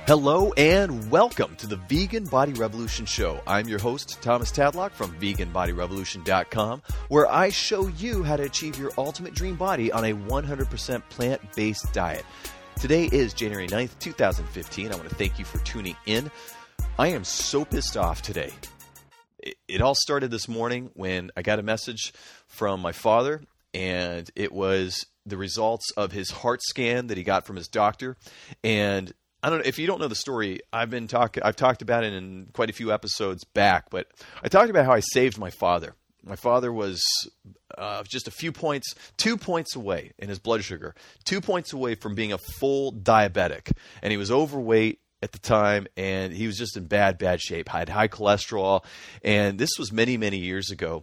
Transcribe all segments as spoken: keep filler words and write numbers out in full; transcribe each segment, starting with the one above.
Hello and welcome to the Vegan Body Revolution Show. I'm your host, Thomas Tadlock from vegan body revolution dot com, where I show you how to achieve your ultimate dream body on a one hundred percent plant-based diet. Today is January ninth, two thousand fifteen. I want to thank you for tuning in. I am so pissed off today. It, it all started this morning when I got a message from my father, and it was the results of his heart scan that he got from his doctor. And I don't know if you don't know the story. I've been talking. I've talked about it in quite a few episodes back, but I talked about how I saved my father. My father was uh, just a few points, two points away in his blood sugar, two points away from being a full diabetic, and he was overweight at the time, and he was just in bad, bad shape. I had high cholesterol, and this was many, many years ago,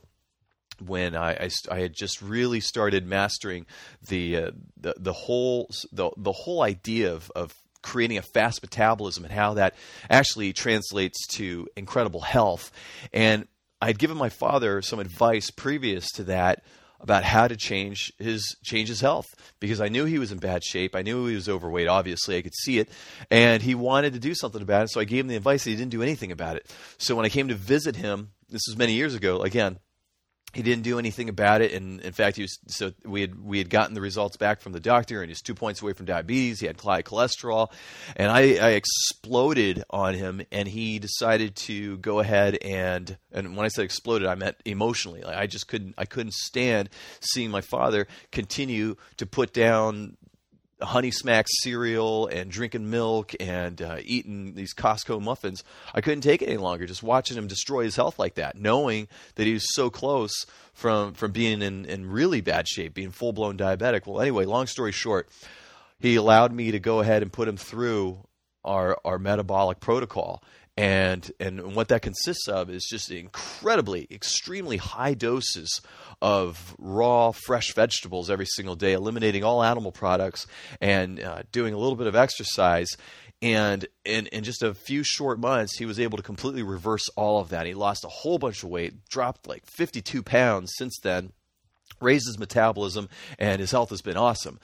when I, I, I had just really started mastering the uh, the the whole the the whole idea of of creating a fast metabolism and how that actually translates to incredible health. And I had given my father some advice previous to that about how to change his change his health, because I knew he was in bad shape. I knew he was overweight. Obviously, I could see it, and he wanted to do something about it. So I gave him the advice, and he didn't do anything about it. So when I came to visit him, this was many years ago, again, he didn't do anything about it, and in fact, he was so we had we had gotten the results back from the doctor, and he's two points away from diabetes. He had high cholesterol, and I, I exploded on him, and he decided to go ahead and and when I said exploded, I meant emotionally. Like I just couldn't I couldn't stand seeing my father continue to put down Honey Smacks cereal and drinking milk and uh, eating these Costco muffins. I couldn't take it any longer, just watching him destroy his health like that, knowing that he was so close from from being in, in really bad shape, being full-blown diabetic. Well, anyway, long story short, he allowed me to go ahead and put him through our our metabolic protocol. And and what that consists of is just incredibly, extremely high doses of raw, fresh vegetables every single day, eliminating all animal products, and uh, doing a little bit of exercise. And in, in just a few short months, he was able to completely reverse all of that. He lost a whole bunch of weight, dropped like fifty-two pounds since then, raised his metabolism, and his health has been awesome.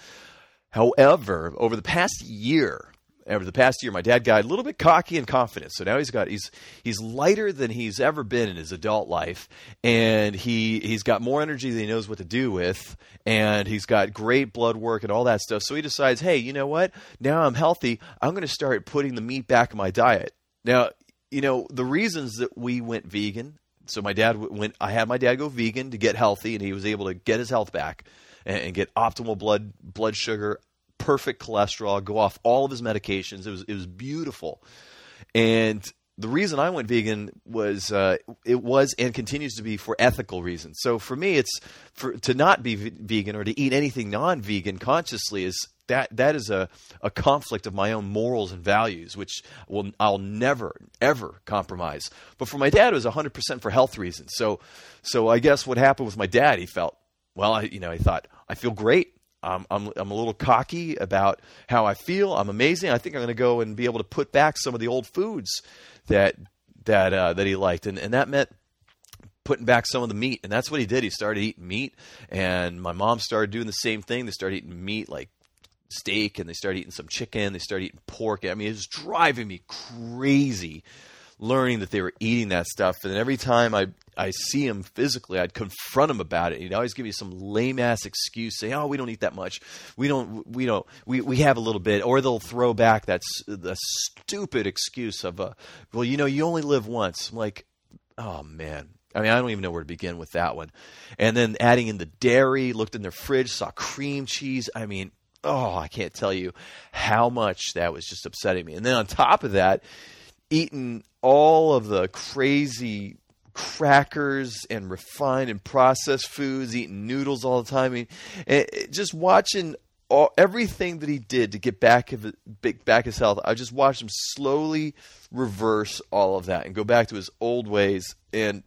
However, over the past year, Over the past year, my dad got a little bit cocky and confident. So now he's got he's he's lighter than he's ever been in his adult life, and he he's got more energy than he knows what to do with, and he's got great blood work and all that stuff. So he decides, hey, you know what? Now I'm healthy. I'm going to start putting the meat back in my diet. Now, you know the reasons that we went vegan. So my dad went. I had my dad go vegan to get healthy, and he was able to get his health back and, and get optimal blood blood sugar, perfect cholesterol, go off all of his medications. It was it was beautiful. And the reason I went vegan was uh, it was and continues to be for ethical reasons. So for me, it's for to not be v- vegan or to eat anything non-vegan consciously is that that is a, a conflict of my own morals and values, which will I'll never ever compromise. But for my dad, it was one hundred percent for health reasons. So so I guess what happened with my dad, he felt well. I you know he thought I feel great. Um, I'm I'm a little cocky about how I feel. I'm amazing. I think I'm going to go and be able to put back some of the old foods that that uh, that he liked, and and that meant putting back some of the meat. And that's what he did. He started eating meat, and my mom started doing the same thing. They started eating meat like steak, and they started eating some chicken. They started eating pork. I mean, it was driving me crazy, learning that they were eating that stuff. And every time I I see him physically, I'd confront him about it. He'd always give me some lame ass excuse, say, "Oh, we don't eat that much. We don't. We don't. We we have a little bit." Or they'll throw back that the stupid excuse of, uh, "Well, you know, you only live once." I'm like, oh man. I mean, I don't even know where to begin with that one. And then adding in the dairy, looked in their fridge, saw cream cheese. I mean, oh, I can't tell you how much that was just upsetting me. And then on top of that, eating all of the crazy crackers and refined and processed foods, eating noodles all the time. I mean, it, just watching all, everything that he did to get back, of, back his health. I just watched him slowly reverse all of that and go back to his old ways. And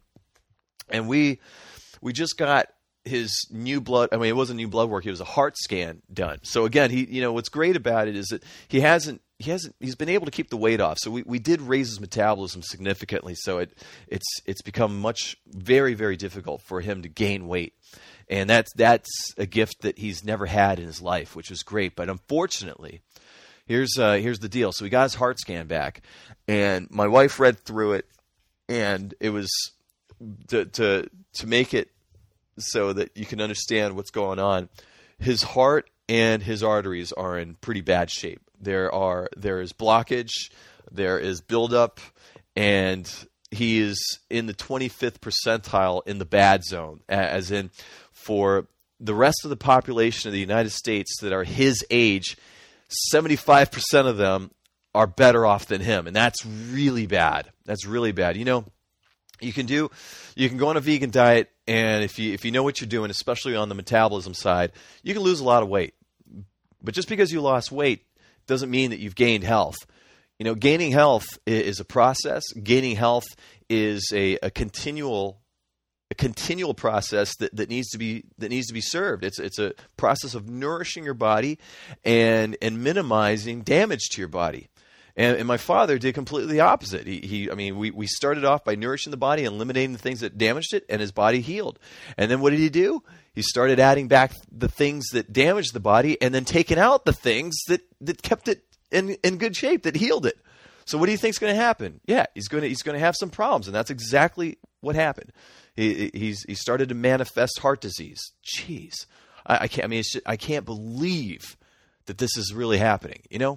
and we we just got his new blood. I mean, it wasn't new blood work. It was a heart scan done. So again, he you know what's great about it is that he hasn't. He hasn't. He's been able to keep the weight off. So we, we did raise his metabolism significantly. So it it's it's become much very very difficult for him to gain weight, and that's that's a gift that he's never had in his life, which was great. But unfortunately, here's uh, here's the deal. So we got his heart scan back, and my wife read through it, and it was to to to make it so that you can understand what's going on. His heart and his arteries are in pretty bad shape. There are there is blockage, there is buildup, and he is in the twenty-fifth percentile in the bad zone, as in for the rest of the population of the United States that are his age, seventy-five percent of them are better off than him, and that's really bad. That's really bad. You know, you can do, you can go on a vegan diet, and if you if you know what you're doing, especially on the metabolism side, you can lose a lot of weight. But just because you lost weight doesn't mean that you've gained health. You know, gaining health is a process. Gaining health is a, a continual a continual process that, that needs to be that needs to be served. It's it's a process of nourishing your body and and minimizing damage to your body. And, and my father did completely the opposite. He, he I mean, we, we started off by nourishing the body and eliminating the things that damaged it, and his body healed. And then what did he do? He started adding back the things that damaged the body, and then taking out the things that, that kept it in, in good shape, that healed it. So what do you think is going to happen? Yeah, he's going to he's going to have some problems, and that's exactly what happened. He he's he started to manifest heart disease. Jeez, I, I can't. I mean, it's just, I can't believe that this is really happening. You know.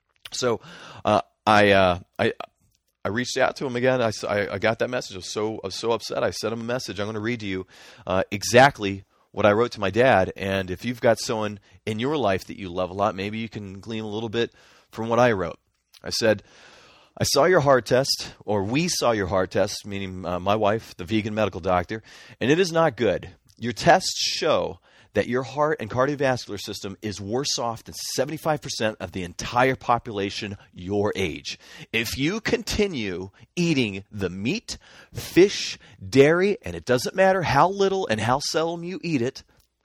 So uh, I uh, I I reached out to him again. I, I, I got that message. I was so I was so upset. I sent him a message. I'm going to read to you uh, exactly what I wrote to my dad. And if you've got someone in your life that you love a lot, maybe you can glean a little bit from what I wrote. I said, I saw your heart test, or we saw your heart test, meaning uh, my wife, the vegan medical doctor, and it is not good. Your tests show that your heart and cardiovascular system is worse off than seventy-five percent of the entire population your age. If you continue eating the meat, fish, dairy, and it doesn't matter how little and how seldom you eat it,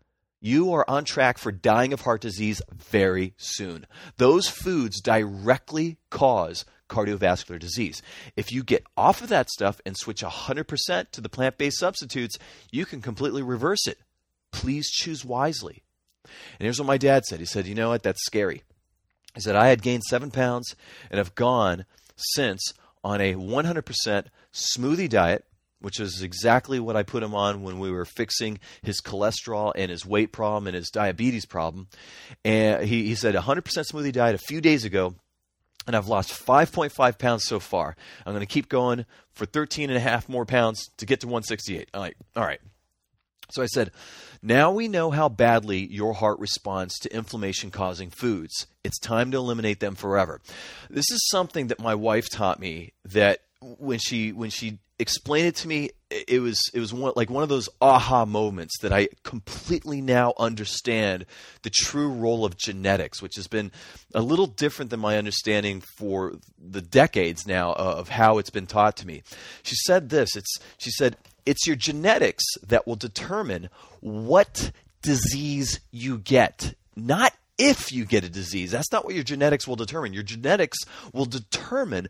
you are on track for dying of heart disease very soon. Those foods directly cause cardiovascular disease. If you get off of that stuff and switch one hundred percent to the plant-based substitutes, you can completely reverse it. Please choose wisely. And here's what my dad said. He said, you know what, that's scary. He said, I had gained seven pounds and have gone since on a one hundred percent smoothie diet, which is exactly what I put him on when we were fixing his cholesterol and his weight problem and his diabetes problem. And he, he said one hundred percent smoothie diet a few days ago, and I've lost five point five pounds so far. I'm going to keep going for thirteen and a half more pounds to get to one sixty-eight. I'm like, all right. So I said, now we know how badly your heart responds to inflammation-causing foods. It's time to eliminate them forever. This is something that my wife taught me, that when she when she explained it to me, it was it was one, like one of those aha moments that I completely now understand the true role of genetics, which has been a little different than my understanding for the decades now of how it's been taught to me. She said this, it's she said, it's your genetics that will determine what disease you get, not if you get a disease. That's not what your genetics will determine. Your genetics will determine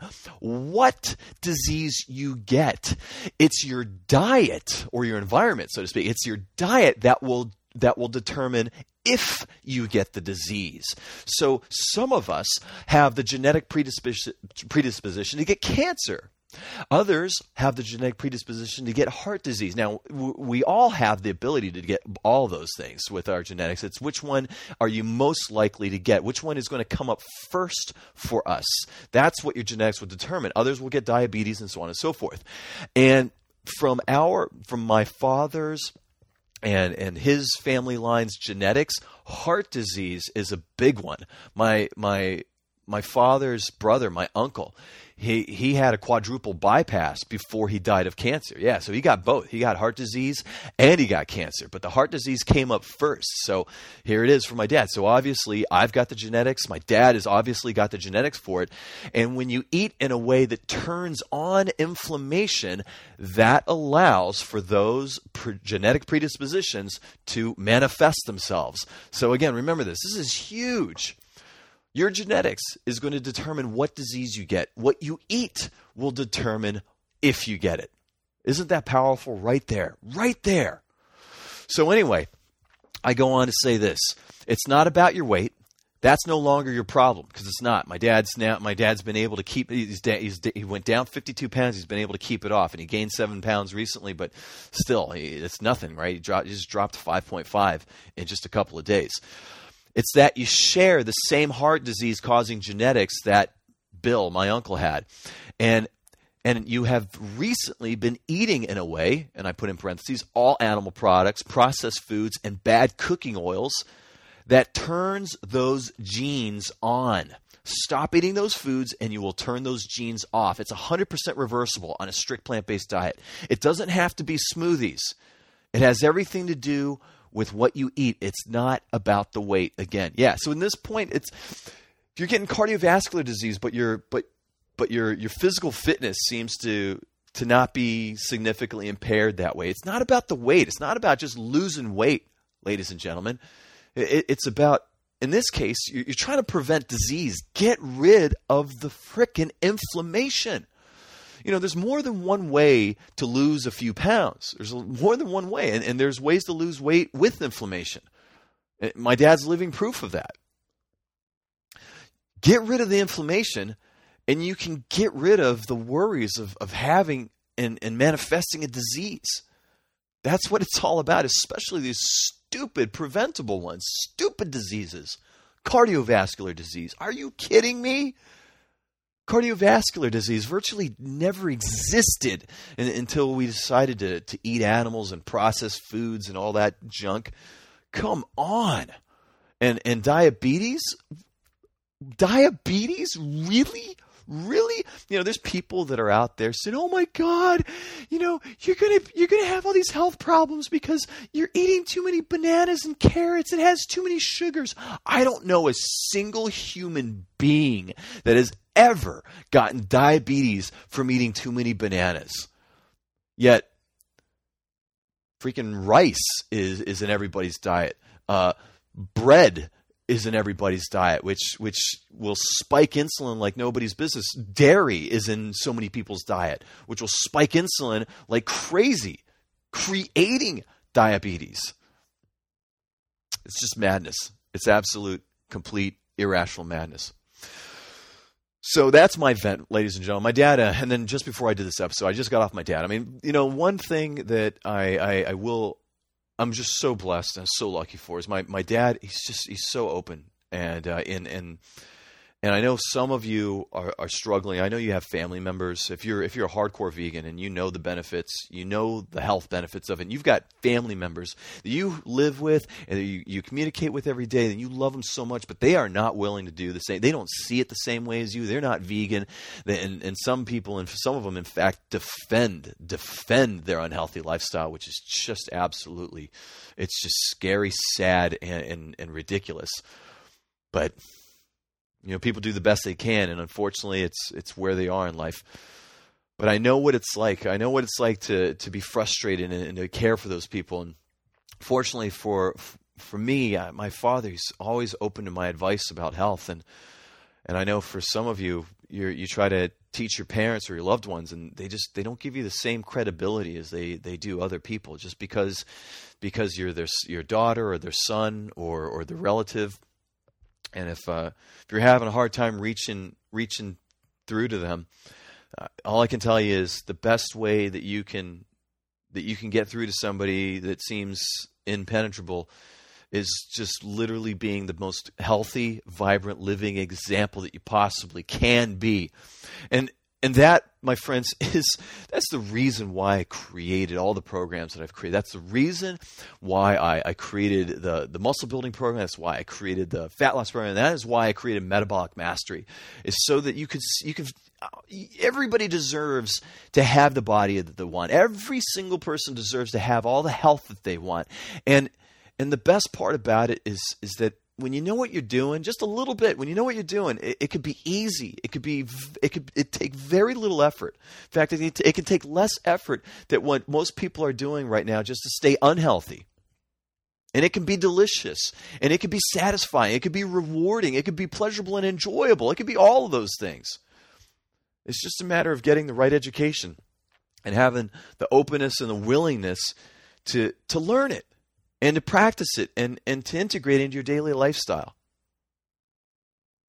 what disease you get. It's your diet, or your environment, so to speak. It's your diet that will that will determine if you get the disease. So some of us have the genetic predisposition, predisposition to get cancer. Others have the genetic predisposition to get heart disease. Now, w- we all have the ability to get all those things with our genetics. It's which one are you most likely to get? Which one is going to come up first for us? That's what your genetics will determine. Others will get diabetes and so on and so forth. And from our, from my father's and and his family line's genetics, heart disease is a big one. My my my father's brother, my uncle, he he had a quadruple bypass before he died of cancer. Yeah, so he got both. He got heart disease and he got cancer, but the heart disease came up first. So here it is for my dad. So obviously I've got the genetics. My dad has obviously got the genetics for it. And when you eat in a way that turns on inflammation, that allows for those pre- genetic predispositions to manifest themselves. So again, remember this. This is huge. Your genetics is going to determine what disease you get. What you eat will determine if you get it. Isn't that powerful? Right there. Right there. So anyway, I go on to say this. It's not about your weight. That's no longer your problem, because it's not. My dad's now. My dad's been able to keep. He's, he's, he went down fifty-two pounds. He's been able to keep it off, and he gained seven pounds recently. But still, he, it's nothing, right? He, dropped, he just dropped to five point five in just a couple of days. It's that you share the same heart disease causing genetics that Bill, my uncle, had, and and you have recently been eating in a way, and I put in parentheses, all animal products, processed foods, and bad cooking oils that turns those genes on. Stop eating those foods and you will turn those genes off. It's one hundred percent reversible on a strict plant-based diet. It doesn't have to be smoothies. It has everything to do with what you eat. It's not about the weight again. Yeah, so in this point, it's if you're getting cardiovascular disease, but your but but your your physical fitness seems to to not be significantly impaired that way. It's not about the weight. It's not about just losing weight, ladies and gentlemen. It's about, in this case, you're trying to prevent disease. Get rid of the frickin' inflammation. You know, there's more than one way to lose a few pounds. There's more than one way, and, and there's ways to lose weight with inflammation. My dad's living proof of that. Get rid of the inflammation, and you can get rid of the worries of, of having and, and manifesting a disease. That's what it's all about, especially these stupid preventable ones, stupid diseases, cardiovascular disease. Are you kidding me? Cardiovascular disease virtually never existed in, until we decided to, to eat animals and processed foods and all that junk. Come on. And and diabetes? Diabetes? Really? Really? You know, there's people that are out there saying, "Oh my God, you know, you're gonna you're gonna have all these health problems because you're eating too many bananas and carrots. It has too many sugars." I don't know a single human being that has ever gotten diabetes from eating too many bananas. Yet, freaking rice is is in everybody's diet. Uh, bread is in everybody's diet, which which will spike insulin like nobody's business. Dairy is in so many people's diet, which will spike insulin like crazy, creating diabetes. It's just madness. It's absolute, complete, irrational madness. So that's my vent, ladies and gentlemen. My dad, uh, and then just before I did this episode, I just got off my dad. I mean, you know, one thing that I, I, I will... I'm just so blessed and so lucky for is my, my dad. He's just he's so open and uh, and and and I know some of you are, are struggling. I know you have family members. If you're if you're a hardcore vegan and you know the benefits, you know the health benefits of it. And you've got family members that you live with and that you, you communicate with every day, and you love them so much, but they are not willing to do the same. They don't see it the same way as you. They're not vegan, and and some people and some of them, in fact, defend defend their unhealthy lifestyle, which is just absolutely, it's just scary, sad, and and, and ridiculous. But you know, people do the best they can, and unfortunately, it's it's where they are in life. But I know what it's like. I know what it's like to to be frustrated and, and to care for those people. And fortunately for for me, my father, he's always open to my advice about health. And and I know for some of you, you you try to teach your parents or your loved ones, and they just they don't give you the same credibility as they they do other people, just because because you're their your daughter or their son or or their relative. And if uh, if you're having a hard time reaching reaching through to them, uh, all I can tell you is the best way that you can that you can get through to somebody that seems impenetrable is just literally being the most healthy, vibrant, living example that you possibly can be. And and that, my friends, is that's the reason why I created all the programs that I've created. That's the reason why I, I created the, the muscle building program. That's why I created the fat loss program. And that is why I created Metabolic Mastery, is so that you could you could everybody deserves to have the body that they want. Every single person deserves to have all the health that they want. And and the best part about it is is that when you know what you're doing, just a little bit, when you know what you're doing, it, it could be easy. It could be, it could it take very little effort. In fact, it, it can take less effort than what most people are doing right now just to stay unhealthy. And it can be delicious, and it can be satisfying. It could be rewarding. It could be pleasurable and enjoyable. It could be all of those things. It's just a matter of getting the right education and having the openness and the willingness to to learn it. And to practice it and, and to integrate it into your daily lifestyle.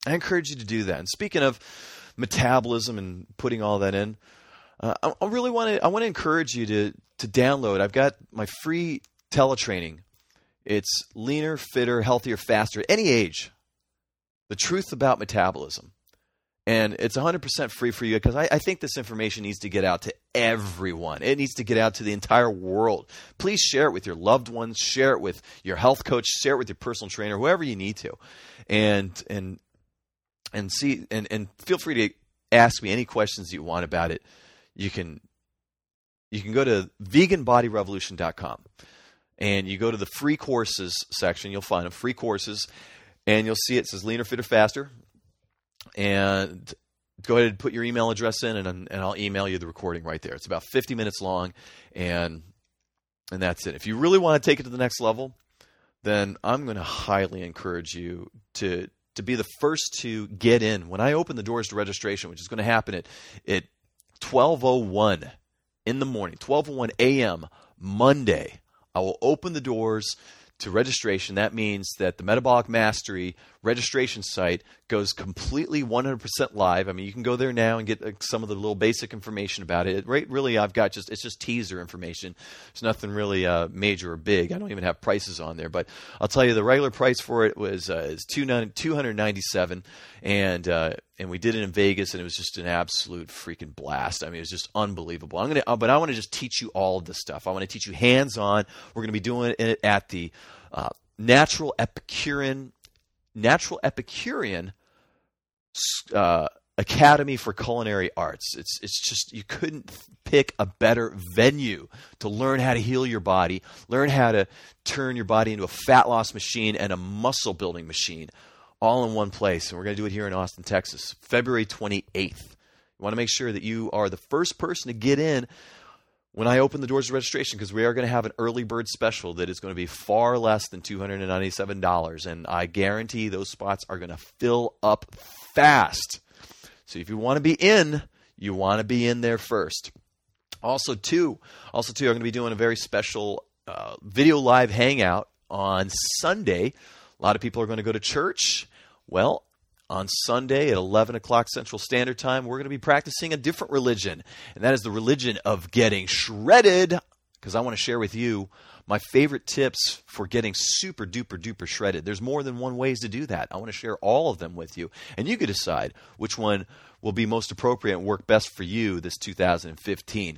I encourage you to do that. And speaking of metabolism and putting all that in, uh, I, I really want to I want to encourage you to to download. I've got my free teletraining. It's leaner, fitter, healthier, faster at any age. The truth about metabolism. And it's one hundred percent free for you because I, I think this information needs to get out to everyone. It needs to get out to the entire world. Please share it with your loved ones. Share it with your health coach. Share it with your personal trainer, whoever you need to. And and and see and, and feel free to ask me any questions you want about it. You can you can go to vegan body revolution dot com and you go to the free courses section. You'll find them, free courses, and you'll see it says Leaner, Fitter, Faster. And go ahead and put your email address in, and, and I'll email you the recording right there. It's about fifty minutes long, and and that's it. If you really want to take it to the next level, then I'm going to highly encourage you to to be the first to get in. When I open the doors to registration, which is going to happen at, at twelve oh one in the morning, twelve oh one a.m. Monday, I will open the doors to registration. That means that the Metabolic Mastery registration site goes completely one hundred percent live. I mean, you can go there now and get uh, some of the little basic information about it. Right, really, I've got just, it's just teaser information. There's nothing really uh, major or big. I don't even have prices on there. But I'll tell you, the regular price for it was uh, is two hundred ninety-seven dollars, and uh, and we did it in Vegas, and it was just an absolute freaking blast. I mean, it was just unbelievable. I'm gonna, uh, but I want to just teach you all of this stuff. I want to teach you hands-on. We're going to be doing it at the uh, Natural Epicurean Natural Epicurean uh, Academy for Culinary Arts. It's it's just, you couldn't pick a better venue to learn how to heal your body, learn how to turn your body into a fat loss machine and a muscle building machine, all in one place. And we're going to do it here in Austin, Texas, February twenty-eighth. You want to make sure that you are the first person to get in when I open the doors to registration, because we are going to have an early bird special that is going to be far less than two hundred ninety-seven dollars, and I guarantee those spots are going to fill up fast. So if you want to be in, you want to be in there first. Also, too, also too, I'm going to be doing a very special uh, video live hangout on Sunday. A lot of people are going to go to church. Well, on Sunday at eleven o'clock Central Standard Time, we're going to be practicing a different religion, and that is the religion of getting shredded, because I want to share with you my favorite tips for getting super duper duper shredded. There's more than one ways to do that. I want to share all of them with you, and you can decide which one will be most appropriate and work best for you this two thousand fifteen.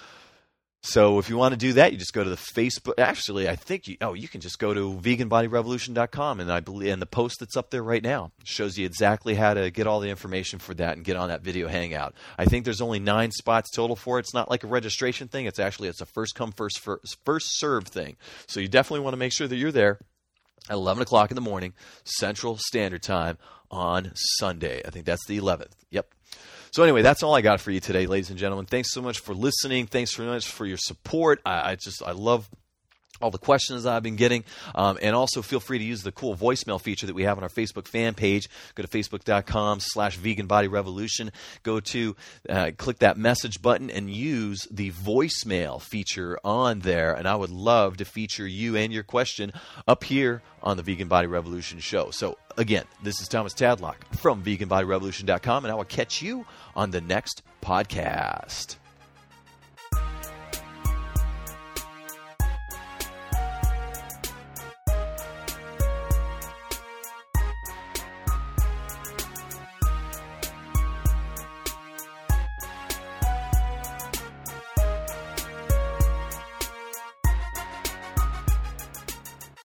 So if you want to do that, you just go to the Facebook. Actually, I think you, oh, you can just go to vegan body revolution dot com, and I believe, and the post that's up there right now shows you exactly how to get all the information for that and get on that video hangout. I think there's only nine spots total for it. It's not like a registration thing. It's actually, it's a first come, first first, first served thing. So you definitely want to make sure that you're there at eleven o'clock in the morning Central Standard Time on Sunday. I think that's the eleventh. Yep. So anyway, that's all I got for you today, ladies and gentlemen. Thanks so much for listening. Thanks so much for your support. I, I just, I love all the questions I've been getting. Um, and also feel free to use the cool voicemail feature that we have on our Facebook fan page. Go to facebook.com slash vegan body revolution. Go to, uh, click that message button and use the voicemail feature on there. And I would love to feature you and your question up here on the Vegan Body Revolution show. So again, this is Thomas Tadlock from vegan body revolution dot com, and I will catch you on the next podcast.